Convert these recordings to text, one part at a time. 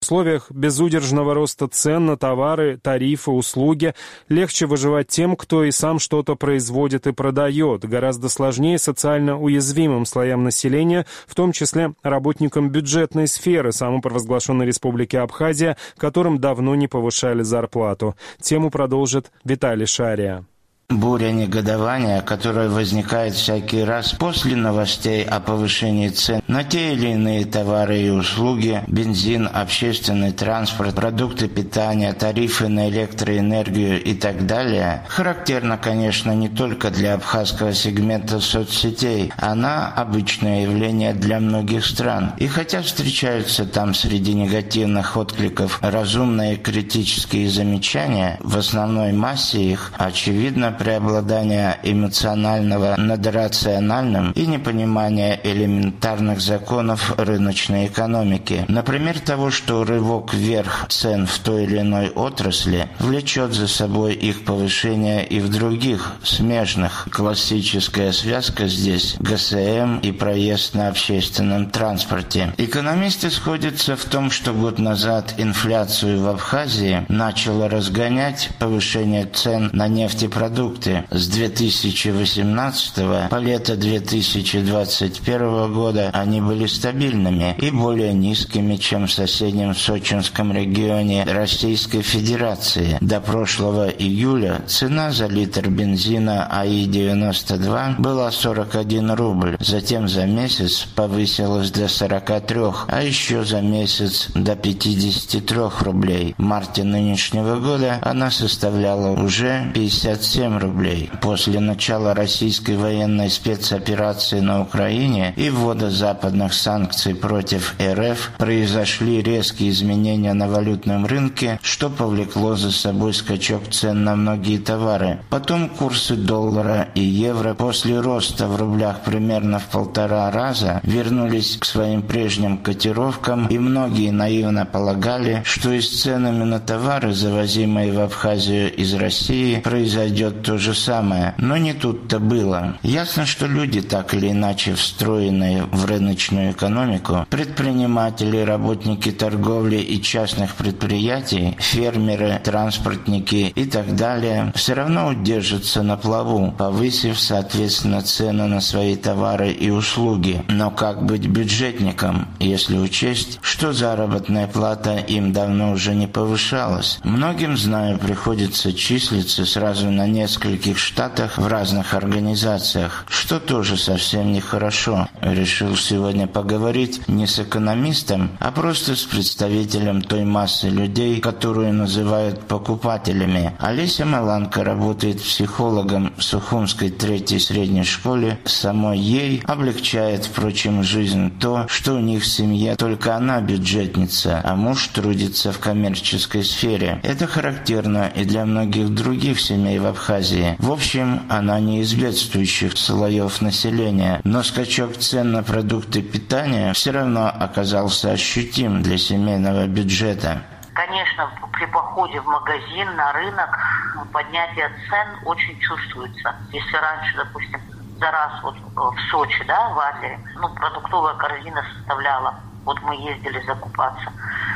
В условиях безудержного роста цен на товары, тарифы, услуги легче выживать тем, кто и сам что-то производит и продает. Гораздо сложнее социально уязвимым слоям населения, в том числе работникам бюджетной сферы самопровозглашенной Республики Абхазия, которым давно не повышали зарплату. Тему продолжит Виталий Шария. Буря негодования, которая возникает всякий раз после новостей о повышении цен на те или иные товары и услуги, бензин, общественный транспорт, продукты питания, тарифы на электроэнергию и так далее, характерна, конечно, не только для абхазского сегмента соцсетей. Она обычное явление для многих стран. И хотя встречаются там среди негативных откликов разумные критические замечания, в основной массе их, очевидно, преобладание эмоционального над рациональным и непонимание элементарных законов рыночной экономики. Например, того, что рывок вверх цен в той или иной отрасли влечет за собой их повышение и в других, смежных. Классическая связка здесь – ГСМ и проезд на общественном транспорте. Экономисты сходятся в том, что год назад инфляцию в Абхазии начало разгонять повышение цен на нефтепродукты. С 2018 по лето 2021 года они были стабильными и более низкими, чем в соседнем Сочинском регионе Российской Федерации. До прошлого июля цена за литр бензина АИ-92 была 41 рубль, затем за месяц повысилась до 43, а еще за месяц до 53 рублей. В марте нынешнего года она составляла уже 57 рублей. После начала российской военной спецоперации на Украине и ввода западных санкций против РФ произошли резкие изменения на валютном рынке, что повлекло за собой скачок цен на многие товары. Потом курсы доллара и евро после роста в рублях примерно в 1,5 раза вернулись к своим прежним котировкам, и многие наивно полагали, что и с ценами на товары, завозимые в Абхазию из России, произойдет то же самое. Но не тут-то было. Ясно, что люди, так или иначе встроенные в рыночную экономику, предприниматели, работники торговли и частных предприятий, фермеры, транспортники и так далее, все равно удержатся на плаву, повысив, соответственно, цены на свои товары и услуги. Но как быть бюджетникам, если учесть, что заработная плата им давно уже не повышалась? Многим, знаю, приходится числиться сразу на нескольких штатах в разных организациях, что тоже совсем нехорошо. Решил сегодня поговорить не с экономистом, а просто с представителем той массы людей, которую называют покупателями. Олеся Маланко работает психологом в Сухумской 3-й средней школе. Самой ей облегчает, впрочем, жизнь то, что у них в семье только она бюджетница, а муж трудится в коммерческой сфере. Это характерно и для многих других семей в Абхазии. В общем, она не из бедствующих слоев населения, но скачок цен на продукты питания все равно оказался ощутим для семейного бюджета. Конечно, при походе в магазин, на рынок, поднятие цен очень чувствуется. Если раньше, допустим, за раз вот в Сочи, да, в Адлере, продуктовая корзина составляла, вот мы ездили закупаться,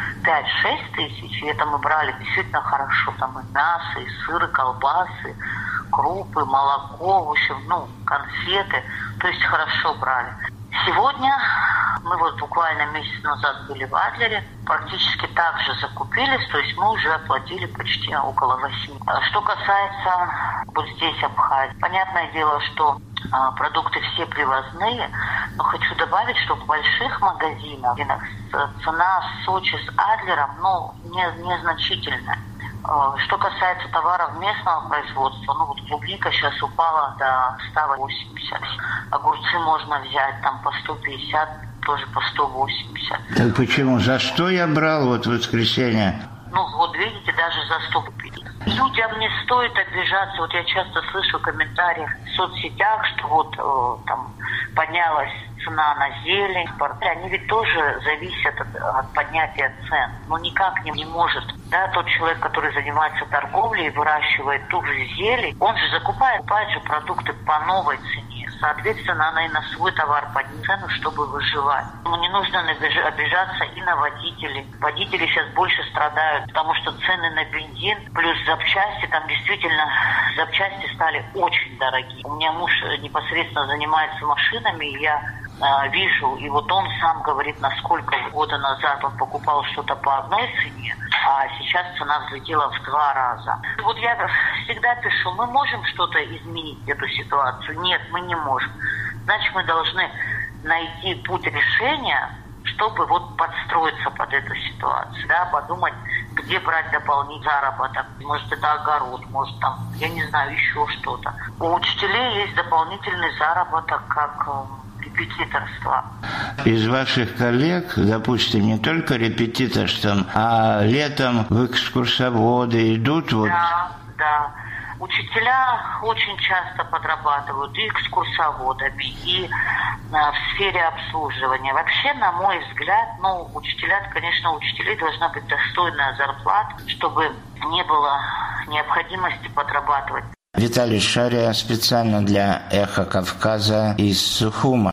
5-6 тысяч, и это мы брали действительно хорошо, там и мясо, и сыр, и колбасы, крупы, молоко, в общем, конфеты, то есть хорошо брали. Сегодня мы вот буквально месяц назад были в Адлере, практически так же закупились, то есть мы уже оплатили почти около 8. Что касается вот здесь Абхазии, понятное дело, что продукты все привозные, но хочу добавить, что в больших магазинах цена Сочи с Адлером, незначительная. Что касается товаров местного производства, вот клубника сейчас упала до 180. Огурцы можно взять там по 150, тоже по 180. Так почему? За что я брал вот в воскресенье? Вот видите, даже за 100 купили. Людям не стоит обижаться. Вот я часто слышу в комментариях в соцсетях, что там поднялась цена на зелень. Они ведь тоже зависят от поднятия цен. Но никак не может. Да, тот человек, который занимается торговлей и выращивает ту же зелень, он же закупает же продукты по новой цене. Соответственно, она и на свой товар поднимет цену, чтобы выживать. Не нужно обижаться и на водителей. Водители сейчас больше страдают, потому что цены на бензин плюс запчасти, там действительно запчасти стали очень дорогие. У меня муж непосредственно занимается машинами, и я вижу, и вот он сам говорит, насколько года назад он покупал что-то по одной цене, а сейчас цена взлетела в 2 раза. Вот я всегда пишу, мы можем что-то изменить, эту ситуацию? Нет, мы не можем. Значит, мы должны найти путь решения, чтобы вот подстроиться под эту ситуацию, да, подумать, где брать дополнительный заработок. Может, это огород, может, там, я не знаю, еще что-то. У учителей есть дополнительный заработок, как репетиторство. Из ваших коллег, допустим, не только репетиторством, а летом в экскурсоводы идут вот... Да. Учителя очень часто подрабатывают и экскурсоводами, и в сфере обслуживания. Вообще, на мой взгляд, учителя, конечно, у учителей должна быть достойная зарплата, чтобы не было необходимости подрабатывать. Виталий Шария специально для «Эхо Кавказа» из Сухума.